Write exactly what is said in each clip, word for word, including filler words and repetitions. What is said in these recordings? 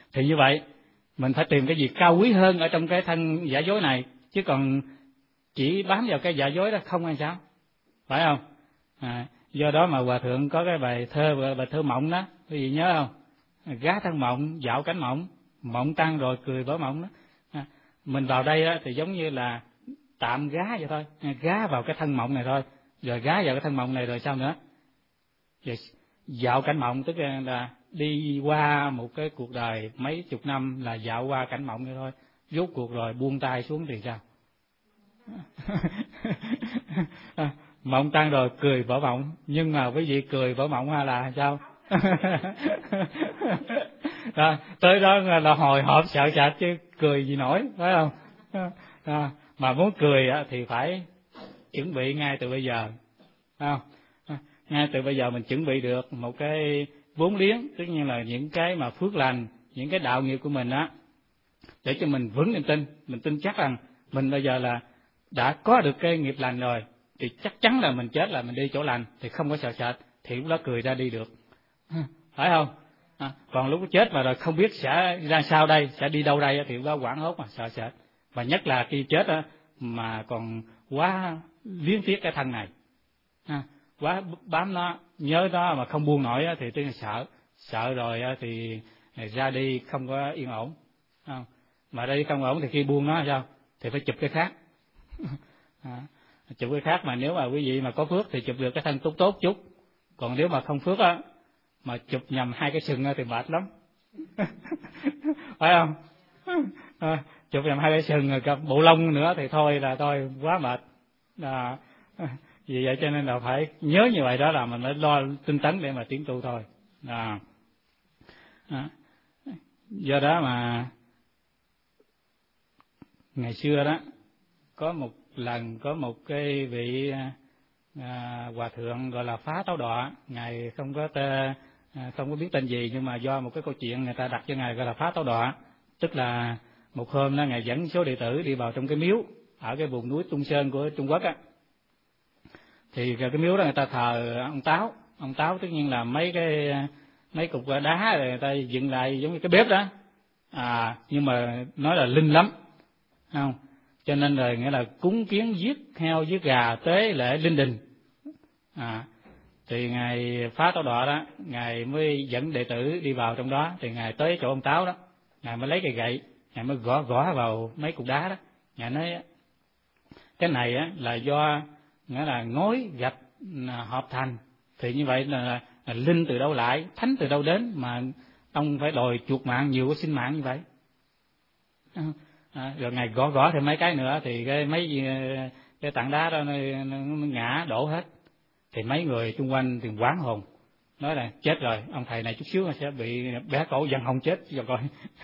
Thì như vậy mình phải tìm cái gì cao quý hơn ở trong cái thân giả dối này, chứ còn chỉ bám vào cái giả dối đó không hay sao, phải không? À, do đó mà Hòa Thượng có cái bài thơ, bài thơ mộng đó, quý vị nhớ không? Gá thân mộng, dạo cánh mộng, mộng tan rồi cười vỡ mộng đó. À, mình vào đây á, thì giống như là tạm gá vậy thôi, gá vào cái thân mộng này thôi, rồi gá vào cái thân mộng này rồi sao nữa? Rồi dạo cảnh mộng tức là đi qua một cái cuộc đời mấy chục năm là dạo qua cảnh mộng này thôi, rốt cuộc rồi buông tay xuống thì sao? Mộng tan rồi cười vỡ mộng, nhưng mà quý vị cười vỡ mộng hay là sao? À, tới đó là hồi hộp sợ sệt chứ cười gì nổi, phải không? À, mà muốn cười thì phải chuẩn bị ngay từ bây giờ, phải không? À, ngay từ bây giờ mình chuẩn bị được một cái vốn liếng, tất nhiên là những cái mà phước lành, những cái đạo nghiệp của mình á, để cho mình vững niềm tin, mình tin chắc rằng mình bây giờ là đã có được cái nghiệp lành rồi, thì chắc chắn là mình chết là mình đi chỗ lành, thì không có sợ sệt, thì lúc đó cười ra đi được, phải không? À, còn lúc chết mà rồi không biết sẽ ra sao đây, sẽ đi đâu đây, thì lúc đó hoảng hốt mà sợ sệt, và nhất là khi chết á, mà còn quá liếng tiếc cái thân này, à, quá bám nó, nhớ nó mà không buông nổi á, thì tôi sợ, sợ rồi á, thì ra đi không có yên ổn, không? Mà ra đi không ổn thì khi buông nó sao? Thì phải chụp cái khác. À, chụp cái khác, mà nếu mà quý vị mà có phước thì chụp được cái thân tốt tốt chút, còn nếu mà không phước á, mà chụp nhầm hai cái sừng thì mệt lắm. Phải không? À, chụp nhầm hai cái sừng rồi gặp bộ lông nữa thì thôi là thôi quá mệt. À, vì vậy cho nên là phải nhớ như vậy, đó là mình phải lo tinh tấn để mà tiến tu thôi. À, à, do đó mà ngày xưa đó có một lần có một cái vị à, hòa thượng gọi là Phá Táo Đọa, ngài không có tên, không có biết tên gì, nhưng mà do một cái câu chuyện người ta đặt cho ngài gọi là Phá Táo Đọa, tức là một hôm đó ngài dẫn số đệ tử đi vào trong cái miếu ở cái vùng núi Tung Sơn của Trung Quốc á, thì cái miếu đó người ta thờ ông Táo, ông Táo tất nhiên là mấy cái mấy cục đá rồi người ta dựng lại giống như cái bếp đó, à nhưng mà nói là linh lắm, không? Cho nên là nghĩa là cúng kiến giết heo giết gà tế lễ linh đình. À, thì ngài Phá Táo Đọa đó, ngài mới dẫn đệ tử đi vào trong đó, thì ngài tới chỗ ông Táo đó, ngài mới lấy cây gậy, ngài mới gõ gõ vào mấy cục đá đó, ngài nói cái này á là do nghĩa là ngói gạch hợp thành, thì như vậy là, là linh từ đâu lại, thánh từ đâu đến mà ông phải đòi chuộc mạng nhiều cái sinh mạng như vậy. À, rồi ngài gõ gõ thêm mấy cái nữa thì cái mấy cái tảng đá đó nó, nó, nó ngã đổ hết, thì mấy người xung quanh thì hoảng hồn, nói là chết rồi, ông thầy này chút xíu sẽ bị bé cổ giận hông chết rồi coi.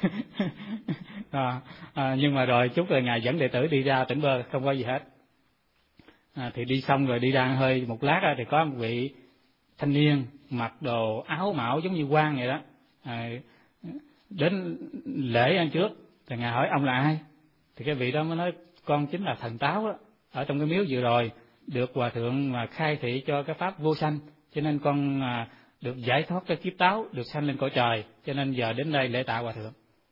À, à, nhưng mà rồi chút rồi ngài dẫn đệ tử đi ra tỉnh bơ, không có gì hết. À, thì đi xong rồi đi ra hơi một lát á, thì có một vị thanh niên mặc đồ áo mão giống như quan vậy đó, à, đến lễ ăn trước, thì ngài hỏi ông là ai, thì cái vị đó mới nói con chính là thần Táo đó, ở trong cái miếu vừa rồi được hòa thượng mà khai thị cho cái pháp vô sanh, cho nên con à, được giải thoát cái kiếp táo, được sanh lên cõi trời, cho nên giờ đến đây lễ tạ hòa thượng.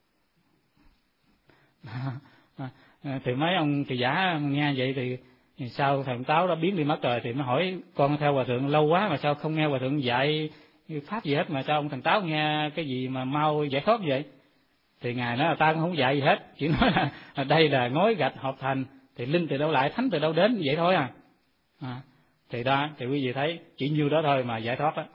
À, thì mấy ông thì giả nghe vậy thì, thì sao thần Táo đó biến đi mất rồi, thì mới hỏi con theo hòa thượng lâu quá mà sao không nghe hòa thượng dạy pháp gì hết, mà sao ông thần Táo nghe cái gì mà mau giải thoát vậy? Thì ngài nói là ta cũng không dạy gì hết, chỉ nói là, là đây là ngói gạch hợp thành, thì linh từ đâu lại, thánh từ đâu đến, vậy thôi à. À, thì đó, thì quý vị thấy chỉ nhiêu đó thôi mà giải thoát đó.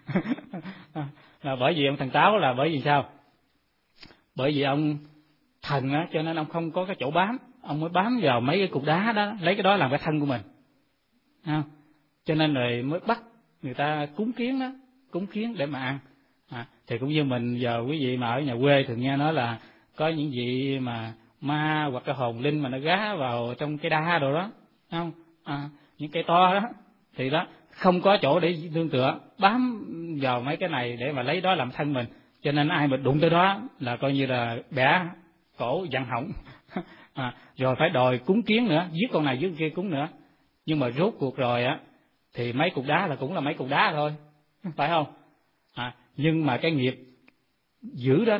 Là bởi vì ông thần Táo là bởi vì sao? Bởi vì ông thần á, cho nên ông không có cái chỗ bám, ông mới bám vào mấy cái cục đá đó, lấy cái đó làm cái thân của mình, không? Cho nên rồi mới bắt người ta cúng kiến đó, cúng kiến để mà ăn. À, thì cũng như mình giờ quý vị mà ở nhà quê thường nghe nói là có những vị mà ma hoặc cái hồn linh mà nó gá vào trong cái đa đồ đó, không? À, những cây to đó, thì đó không có chỗ để nương tựa, bám vào mấy cái này để mà lấy đó làm thân mình, cho nên ai mà đụng tới đó là coi như là bẻ cổ dặn hỏng. À, rồi phải đòi cúng kiến nữa, giết con này giết con kia cúng nữa, nhưng mà rốt cuộc rồi á thì mấy cục đá là cũng là mấy cục đá thôi, phải không? À, nhưng mà cái nghiệp dữ đó đó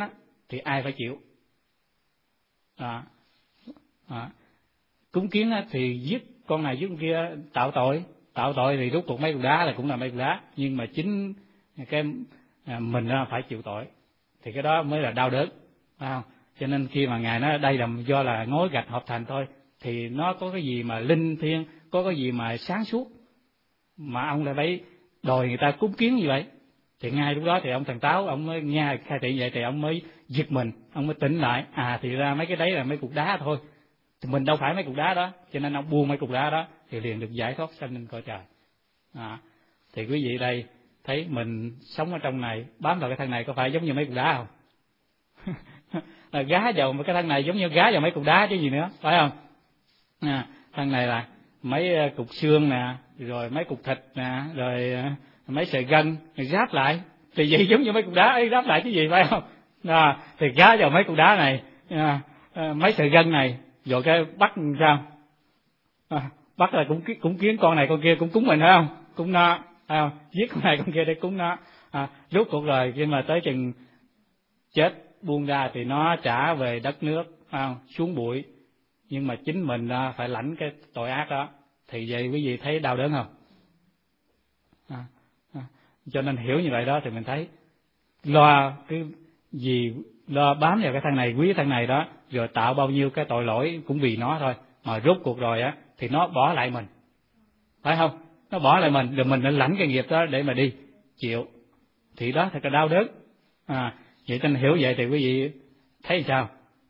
thì ai phải chịu. À, à. Cúng kiến á, thì giết con này giết con kia tạo tội, tạo tội thì rút cục mấy cục đá là cũng là mấy cục đá, nhưng mà chính cái à, mình phải chịu tội, thì cái đó mới là đau đớn, phải không? Cho nên khi mà ngài nói đây là do là ngói gạch hợp thành thôi, thì nó có cái gì mà linh thiêng, có cái gì mà sáng suốt mà ông lại phải đòi người ta cúng kiến như vậy. Thì ngay lúc đó thì ông Thần Táo ông mới nghe khai thị vậy thì ông mới giật mình, ông mới tỉnh lại, à thì ra mấy cái đấy là mấy cục đá thôi, thì mình đâu phải mấy cục đá đó, cho nên ông buông mấy cục đá đó thì liền được giải thoát sanh lên cõi trời. À, thì quý vị đây thấy mình sống ở trong này, bám vào cái thân này có phải giống như mấy cục đá không? Là gá vào cái thân này giống như gá vào mấy cục đá chứ gì nữa, phải không? À, thân này là mấy cục xương nè, rồi mấy cục thịt nè, rồi mấy sợi gân ráp lại, thì vậy giống như mấy cục đá ấy ráp lại chứ gì, phải không? À, thì gá vào mấy cục đá này, à, à, mấy sợi gân này, rồi cái bắt sao? À, bắt là cũng cũng kiến con này con kia cũng cúng mình, phải không? Cúng nó, phải không? Giết con này con kia để cúng nó. À, rốt cuộc rồi khi mà tới chừng chết buông ra thì nó trả về đất nước, phải không? Xuống bụi, nhưng mà chính mình phải lãnh cái tội ác đó, thì vậy quý vị thấy đau đớn không? À, à, cho nên hiểu như vậy đó thì mình thấy lo cái gì, lo bám vào cái thân này, quý thân này đó, rồi tạo bao nhiêu cái tội lỗi cũng vì nó thôi, mà rốt cuộc rồi á thì nó bỏ lại mình, phải không? Nó bỏ lại mình, rồi mình nên lãnh cái nghiệp đó để mà đi chịu, thì đó thật là đau đớn. À, vậy cho nên hiểu vậy thì quý vị thấy sao?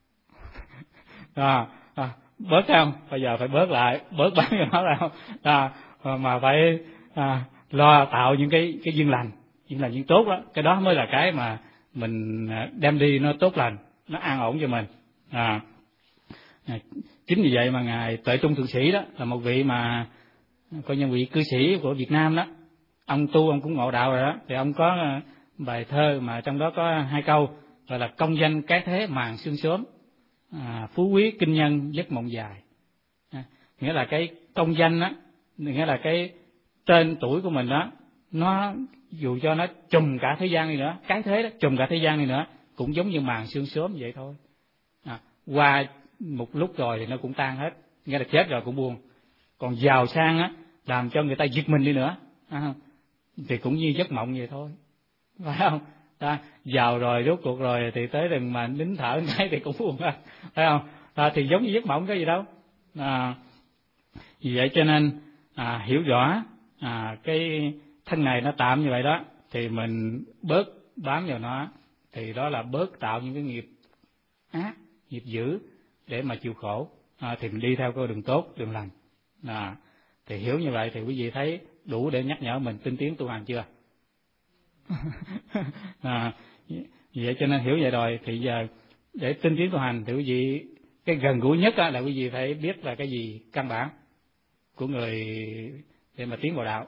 À, à, bớt không? Bây giờ phải bớt lại, bớt bám vào nó lại không? À, mà phải à, lo tạo những cái cái duyên lành, duyên lành duyên tốt đó, cái đó mới là cái mà mình đem đi nó tốt lành, nó an ổn cho mình. À, chính vì vậy mà ngài Tuệ Trung Thượng Sĩ đó là một vị mà coi như vị cư sĩ của Việt Nam đó, ông tu ông cũng ngộ đạo rồi đó, thì ông có bài thơ mà trong đó có hai câu gọi là công danh cái thế màn sương sớm, à, phú quý kinh nhân giấc mộng dài. À, nghĩa là cái công danh á, nghĩa là cái tên tuổi của mình đó, nó dù cho nó trùm cả thế gian đi nữa, cái thế đó trùm cả thế gian đi nữa, cũng giống như màn sương sớm vậy thôi. À, qua một lúc rồi thì nó cũng tan hết, nghĩa là chết rồi cũng buồn. Còn giàu sang á, làm cho người ta giật mình đi nữa, à, thì cũng như giấc mộng vậy thôi, phải không? Ta giàu rồi rốt cuộc rồi thì tới rừng mà nín thở cái thì cũng buồn, phải không? À, thì giống như giấc mộng cái gì đâu. À, vì vậy cho nên à, hiểu rõ à, cái thân này nó tạm như vậy đó, thì mình bớt bám vào nó, thì đó là bớt tạo những cái nghiệp ác, nghiệp dữ để mà chịu khổ, à, thì mình đi theo con đường tốt, đường lành. À, thì hiểu như vậy thì quý vị thấy đủ để nhắc nhở mình tinh tiến tu hành chưa? À, vậy cho nên hiểu vậy rồi thì giờ để tinh tiến tu hành thì quý vị cái gần gũi nhất là quý vị phải biết là cái gì căn bản của người để mà tiến vào đạo.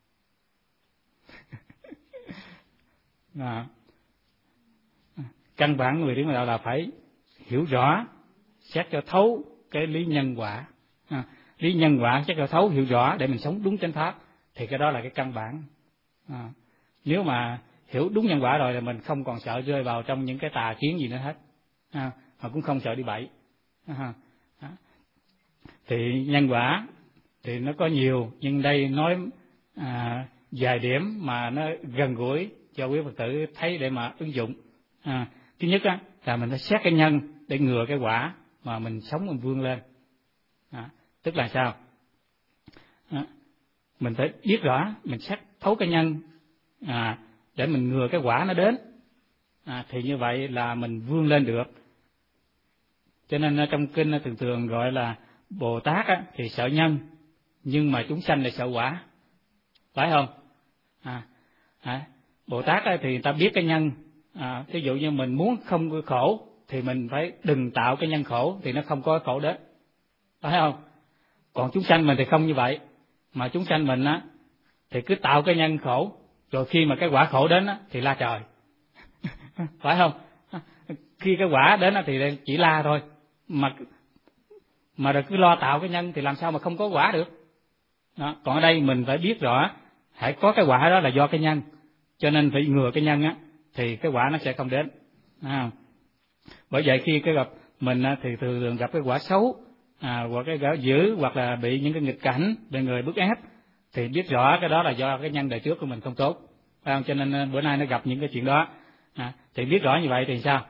À, căn bản người tiến vào đạo là phải hiểu rõ, xét cho thấu cái lý nhân quả. À, lý nhân quả xét cho thấu, hiểu rõ để mình sống đúng chánh pháp, thì cái đó là cái căn bản. À, nếu mà hiểu đúng nhân quả rồi là mình không còn sợ rơi vào trong những cái tà kiến gì nữa hết, à, mà cũng không sợ đi bậy. À, à, thì nhân quả thì nó có nhiều, nhưng đây nói à, vài điểm mà nó gần gũi cho quý Phật tử thấy để mà ứng dụng. À, thứ nhất á, là mình phải xét cái nhân để ngừa cái quả mà mình sống mình vươn lên. À, tức là sao? À, mình phải biết rõ, mình xét thấu cái nhân à, để mình ngừa cái quả nó đến, à, thì như vậy là mình vươn lên được. Cho nên trong kinh thường thường gọi là Bồ Tát á, thì sợ nhân, nhưng mà chúng sanh lại sợ quả, phải không? À, à, Bồ Tát á, thì người ta biết cái nhân, à, ví dụ như mình muốn không khổ thì mình phải đừng tạo cái nhân khổ, thì nó không có khổ đến, phải không? Còn chúng sanh mình thì không như vậy, mà chúng sanh mình á thì cứ tạo cái nhân khổ, rồi khi mà cái quả khổ đến á thì la trời, phải không? Khi cái quả đến á thì chỉ la thôi, mà mà rồi cứ lo tạo cái nhân thì làm sao mà không có quả được. Đó. Còn ở đây mình phải biết rõ, hãy có cái quả đó là do cái nhân, cho nên phải ngừa cái nhân á thì cái quả nó sẽ không đến. À, Bởi vậy khi cái gặp mình thì thường thường gặp cái quả xấu, à, hoặc cái quả dữ, hoặc là bị những cái nghịch cảnh, bị người bức ép, thì biết rõ cái đó là do cái nhân đời trước của mình không tốt, phải không? Cho nên bữa nay nó gặp những cái chuyện đó, à, thì biết rõ như vậy thì sao?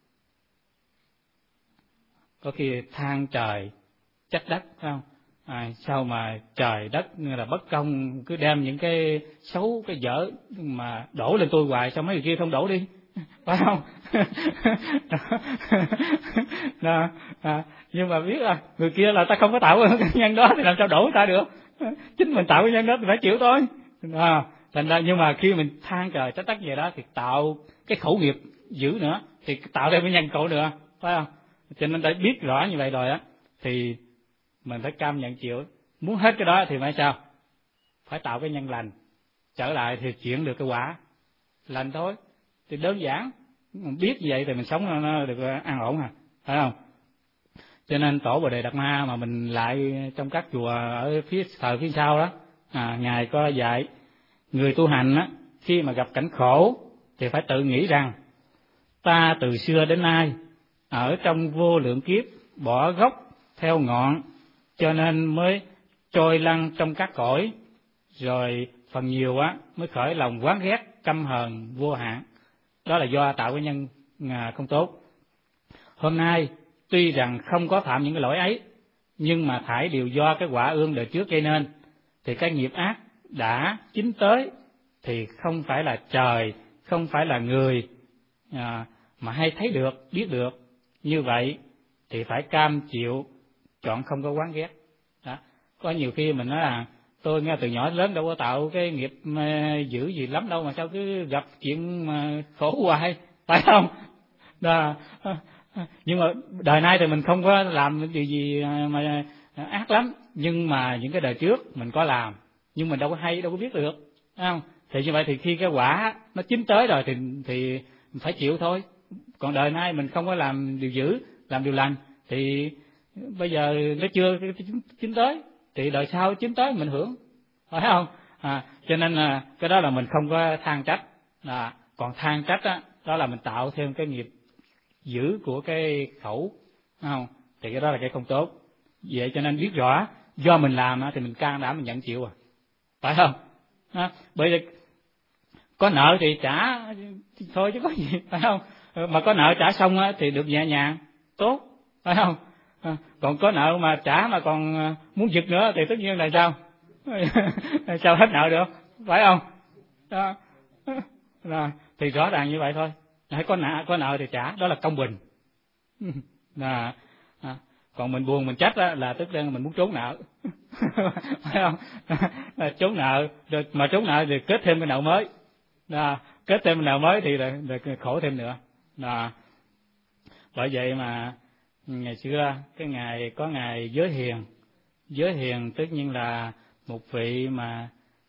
Có khi than trời trách đất, phải không? À, sao mà trời đất là bất công, cứ đem những cái xấu cái dở mà đổ lên tôi hoài, sao mấy người kia không đổ đi, phải không? Đó, à, nhưng mà biết là người kia là ta không có tạo cái nhân đó thì làm sao đổ người ta được, chính mình tạo cái nhân đó thì phải chịu thôi. À, thành ra nhưng mà khi mình than trời trách đất vậy đó thì tạo cái khẩu nghiệp dữ nữa, thì tạo thêm cái nhân khẩu nữa, phải không? Cho nên đã biết rõ như vậy rồi á thì mình phải cam nhận chịu. Muốn hết cái đó thì phải sao? Phải tạo cái nhân lành trở lại thì chuyển được cái quả lành thôi. Thì đơn giản, biết như vậy thì mình sống nó được an ổn à, phải không? Cho nên tổ Bồ Đề Đạt Ma mà mình lại trong các chùa ở phía thờ phía sau đó, à, ngài có dạy người tu hành á, khi mà gặp cảnh khổ thì phải tự nghĩ rằng ta từ xưa đến nay ở trong vô lượng kiếp bỏ gốc theo ngọn, cho nên mới trôi lăn trong các cõi, rồi phần nhiều á mới khởi lòng oán ghét căm hờn vô hạn. Đó là do tạo cái nhân không tốt. Hôm nay tuy rằng không có phạm những cái lỗi ấy, nhưng mà thảy đều do cái quả ương đời trước gây nên. Thì cái nghiệp ác đã chín tới thì không phải là trời, không phải là người à, mà hay thấy được, biết được. Như vậy thì phải cam chịu, chọn không có oán ghét. Đó. Có nhiều khi mình nói là tôi nghe từ nhỏ đến lớn đâu có tạo cái nghiệp dữ gì lắm đâu, mà sao cứ gặp chuyện mà khổ hoài, phải không? Đó. Nhưng mà đời nay thì mình không có làm điều gì mà ác lắm, nhưng mà những cái đời trước mình có làm, nhưng mình đâu có hay, đâu có biết được, phải không? Thì như vậy thì khi cái quả nó chín tới rồi thì thì phải chịu thôi. Còn đời nay mình không có làm điều dữ, làm điều lành, thì bây giờ nó chưa chín tới, thì đời sau chín tới mình hưởng, phải không? À, cho nên là cái đó là mình không có than trách. À, còn than trách đó, đó là mình tạo thêm cái nghiệp dữ của cái khẩu, phải không? Thì cái đó là cái không tốt. Vậy cho nên biết rõ do mình làm thì mình can đảm mình nhận chịu, à, phải không? À, bởi vì có nợ thì trả thôi chứ có gì, phải không? Mà có nợ trả xong thì được nhẹ nhàng, tốt, phải không? À, còn có nợ mà trả mà còn muốn giật nữa thì tất nhiên là sao? Sao hết nợ được, phải không? Đó. Đó. Thì rõ ràng như vậy thôi. Hãy có nợ, có nợ thì trả, đó là công bình. À, à, còn mình buồn mình trách đó, là tức là mình muốn trốn nợ, phải không? Trốn nợ, rồi mà trốn nợ thì kết thêm cái nợ mới. Đó. Kết thêm cái nợ mới thì là, là khổ thêm nữa. Đó. Bởi vậy mà ngày xưa cái ngày có ngày Giới Hiền, Giới Hiền tất nhiên là một vị mà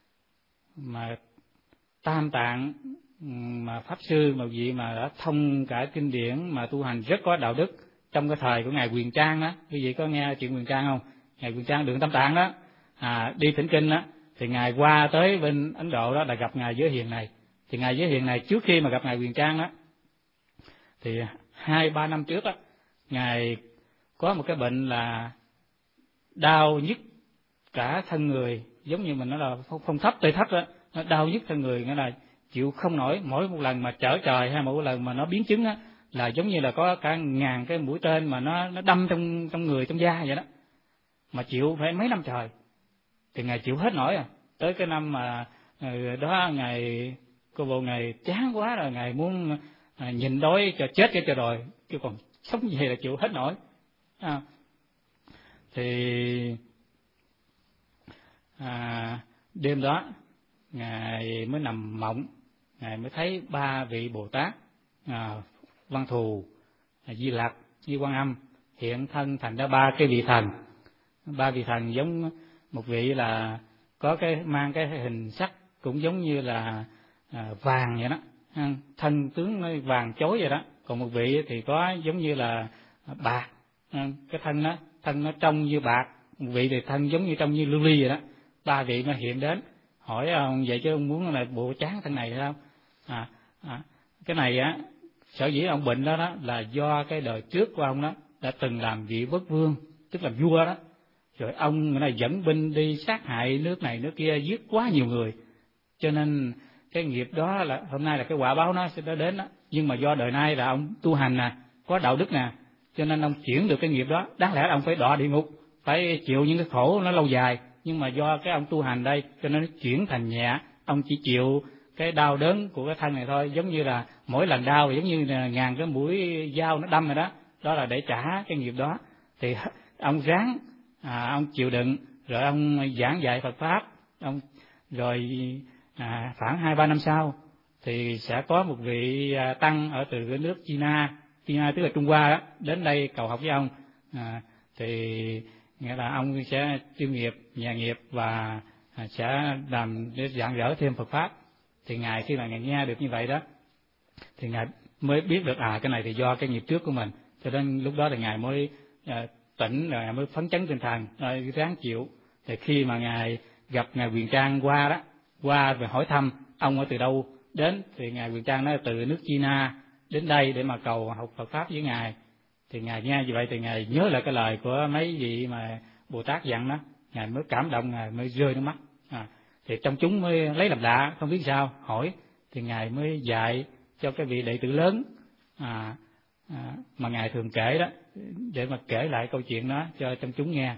mà tam tạng mà pháp sư, một vị mà đã thông cả kinh điển, mà tu hành rất có đạo đức. Trong cái thời của ngài Huyền Trang đó, quý vị có nghe chuyện Huyền Trang không? Ngài Huyền Trang Đường Tam Tạng đó, à, đi thỉnh kinh đó, thì ngài qua tới bên Ấn Độ đó là gặp ngài Giới Hiền này. Thì ngài Giới Hiền này trước khi mà gặp ngài Huyền Trang đó, thì hai ba năm trước đó, ngài có một cái bệnh là đau nhức cả thân người, giống như mình nói là phong thấp tê thấp đó, nó đau nhức thân người, nghĩa là chịu không nổi. Mỗi một lần mà trở trời hay mỗi lần mà nó biến chứng á, là giống như là có cả ngàn cái mũi tên mà nó nó đâm trong trong người, trong da vậy đó, mà chịu phải mấy năm trời. Thì ngài chịu hết nổi à. Tới cái năm mà đó ngài cô bộ ngài chán quá rồi, ngài muốn à, nhìn đói cho chết cái cho rồi, chứ còn sống gì là chịu hết nổi. À, thì à, đêm đó ngài mới nằm mộng, ngài mới thấy ba vị Bồ Tát, à, Văn Thù, Di Lặc, Di Quan Âm hiện thân thành ra ba cái vị thần. Ba vị thần giống một vị là có cái mang cái hình sắc cũng giống như là à, vàng vậy đó, thân tướng nó vàng chói vậy đó. Còn một vị thì có giống như là bạc, cái thân nó thân nó trông như bạc. Một vị thì thân giống như trông như lưu ly vậy đó. Ba vị nó hiện đến hỏi ông vậy chứ ông muốn là bộ chán thân này hay không? À, à, cái này á sở dĩ ông bệnh đó đó là do cái đời trước của ông đó đã từng làm vị quốc vương, tức là vua đó, rồi ông này dẫn binh đi sát hại nước này nước kia, giết quá nhiều người, cho nên cái nghiệp đó là hôm nay là cái quả báo nó sẽ đến đó. Nhưng mà do đời nay là ông tu hành nè, có đạo đức nè, cho nên ông chuyển được cái nghiệp đó. Đáng lẽ ông phải đọa địa ngục, phải chịu những cái khổ nó lâu dài, nhưng mà do cái ông tu hành đây cho nên nó chuyển thành nhẹ. Ông chỉ chịu cái đau đớn của cái thân này thôi, giống như là mỗi lần đau giống như là ngàn cái mũi dao nó đâm rồi đó, đó là để trả cái nghiệp đó. Thì ông ráng, à, ông chịu đựng, rồi ông giảng dạy Phật pháp, ông rồi à, khoảng hai ba năm sau thì sẽ có một vị tăng ở từ cái nước China, China tức là Trung Hoa đó, đến đây cầu học với ông. À, thì nghĩa là ông sẽ chuyên nghiệp, nhà nghiệp và sẽ làm để giảng dở thêm Phật pháp. Thì ngài khi mà ngài nghe được như vậy đó, thì ngài mới biết được à cái này thì do cái nghiệp trước của mình, cho nên lúc đó thì ngài mới à, tỉnh, rồi ngài mới phấn chấn tinh thần, rồi ráng chịu. Thì khi mà ngài gặp ngài Quyền Trang qua đó, qua và hỏi thăm ông ở từ đâu đến, thì ngài Quyền Trang nói từ nước China đến đây để mà cầu học Phật pháp với ngài. Thì ngài nghe như vậy thì ngài nhớ lại cái lời của mấy vị mà Bồ Tát dặn đó, ngài mới cảm động, ngài mới rơi nước mắt. À, thì trong chúng mới lấy làm lạ, không biết sao hỏi, thì ngài mới dạy cho cái vị đệ tử lớn à, à, mà ngài thường kể đó, để mà kể lại câu chuyện đó cho trong chúng nghe.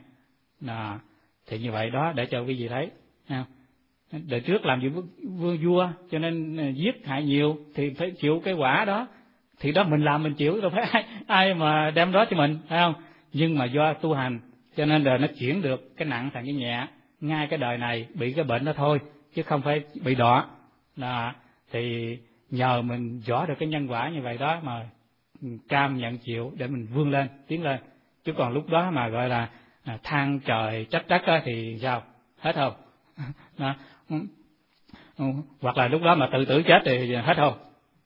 À, thì như vậy đó để cho quý vị thấy. À, đời trước làm gì vương vua cho nên giết hại nhiều thì phải chịu cái quả đó, thì đó mình làm mình chịu, đâu phải ai, ai mà đem đó cho mình, phải không? Nhưng mà do tu hành cho nên đời nó chuyển được cái nặng thành cái nhẹ, ngay cái đời này bị cái bệnh đó thôi, chứ không phải bị đọa. Là thì nhờ mình rõ được cái nhân quả như vậy đó mà cam nhận chịu để mình vươn lên, tiến lên. Chứ còn lúc đó mà gọi là than trời trách đất thì sao? Hết không? Đó. Hoặc là lúc đó mà tự tử chết thì hết không?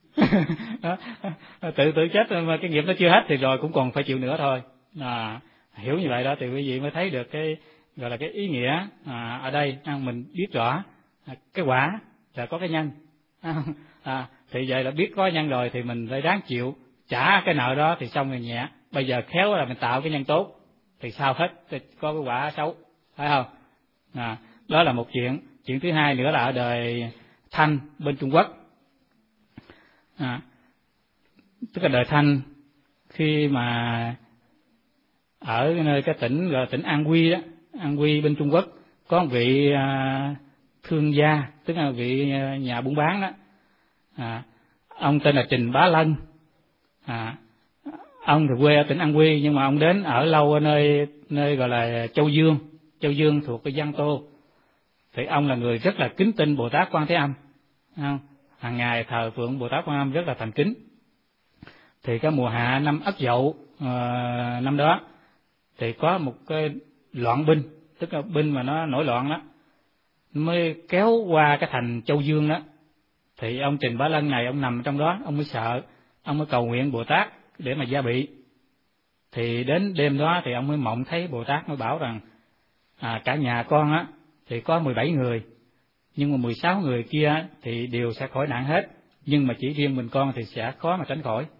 Tự tử chết mà cái nghiệp nó chưa hết thì rồi cũng còn phải chịu nữa thôi. À, hiểu như vậy đó thì quý vị mới thấy được cái gọi là cái ý nghĩa à, ở đây mình biết rõ à, cái quả là có cái nhân. À, thì vậy là biết có nhân rồi thì mình phải ráng chịu trả cái nợ đó thì xong rồi nhẹ. Bây giờ khéo là mình tạo cái nhân tốt thì sao hết, thì có cái quả xấu, phải không? À, đó là một chuyện. Chuyện thứ hai nữa là ở đời Thanh bên Trung Quốc. À, tức là đời Thanh khi mà ở nơi cái tỉnh gọi là tỉnh An Huy đó, An Huy bên Trung Quốc, có một vị à, thương gia, tức là vị nhà buôn bán đó. À, ông tên là Trình Bá Lân. À, ông thì quê ở tỉnh An Huy nhưng mà ông đến ở lâu ở nơi nơi gọi là Châu Dương, Châu Dương thuộc cái Giang Tô. Thì ông là người rất là kính tin Bồ Tát Quan Thế Âm, không? Hàng ngày thờ phượng Bồ Tát Quan Âm rất là thành kính. Thì cái mùa hạ năm Ất Dậu à, năm đó thì có một cái loạn binh, tức là binh mà nó nổi loạn đó, mới kéo qua cái thành Châu Dương đó. Thì ông Trình Bá Lân này ông nằm trong đó, ông mới sợ, ông mới cầu nguyện Bồ Tát để mà gia bị. Thì đến đêm đó thì ông mới mộng thấy Bồ Tát mới bảo rằng à, cả nhà con á thì có mười bảy người, nhưng mà mười sáu người kia thì đều sẽ khỏi nạn hết, nhưng mà chỉ riêng mình con thì sẽ khó mà tránh khỏi.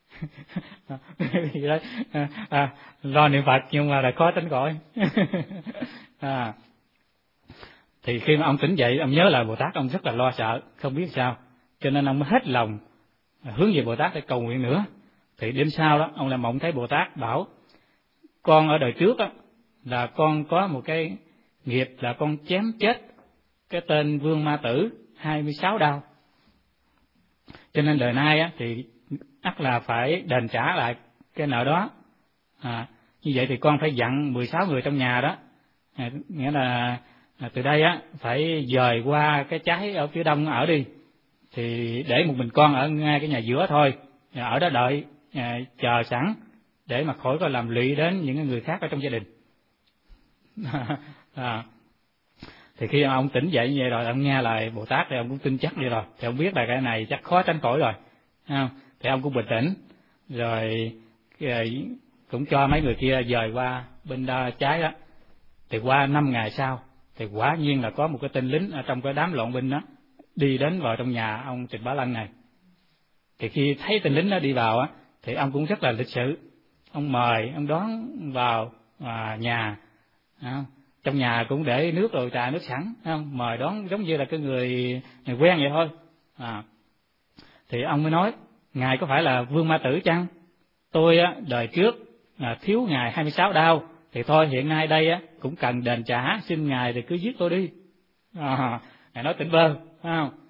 à, à, lo niệm Phật nhưng mà là khó tránh khỏi. À, thì khi mà ông tỉnh dậy, ông nhớ là Bồ Tát, ông rất là lo sợ, không biết sao, cho nên ông mới hết lòng hướng về Bồ Tát để cầu nguyện nữa. Thì đêm sau đó ông lại mộng thấy Bồ Tát bảo con ở đời trước á là con có một cái nghiệp là con chém chết cái tên Vương Ma Tử hai mươi sáu đao, cho nên đời nay á thì ắt là phải đền trả lại cái nợ đó. À, như vậy thì con phải dặn mười sáu người trong nhà đó, à, nghĩa là à, từ đây á phải dời qua cái trái ở phía đông ở đi, thì để một mình con ở ngay cái nhà giữa thôi, ở đó đợi à, chờ sẵn để mà khỏi có làm lụy đến những người khác ở trong gia đình. À, thì khi ông tỉnh dậy như vậy rồi, ông nghe lời Bồ Tát thì ông cũng tin chắc vậy rồi, thì ông biết là cái này chắc khó tránh khỏi rồi, không? Thì ông cũng bình tĩnh rồi cũng cho mấy người kia dời qua bên đó trái đó. Thì qua năm ngày sau thì quả nhiên là có một cái tên lính ở trong cái đám loạn binh đó đi đến vào trong nhà ông Trình Bá Lân này, Thì khi thấy tên lính đó đi vào á, thì ông cũng rất là lịch sự, ông mời, ông đón vào à, nhà, à, trong nhà cũng để nước rồi trà nước sẵn, không? Mời đón giống như là cái người, người quen vậy thôi. À, thì ông mới nói: ngài có phải là Vương Ma Tử chăng? Tôi á, đời trước à, thiếu ngài hai mươi sáu đao, thì thôi hiện nay đây á cũng cần đền trả, xin ngài thì cứ giết tôi đi. À, ngài nói tỉnh bơ, phải không?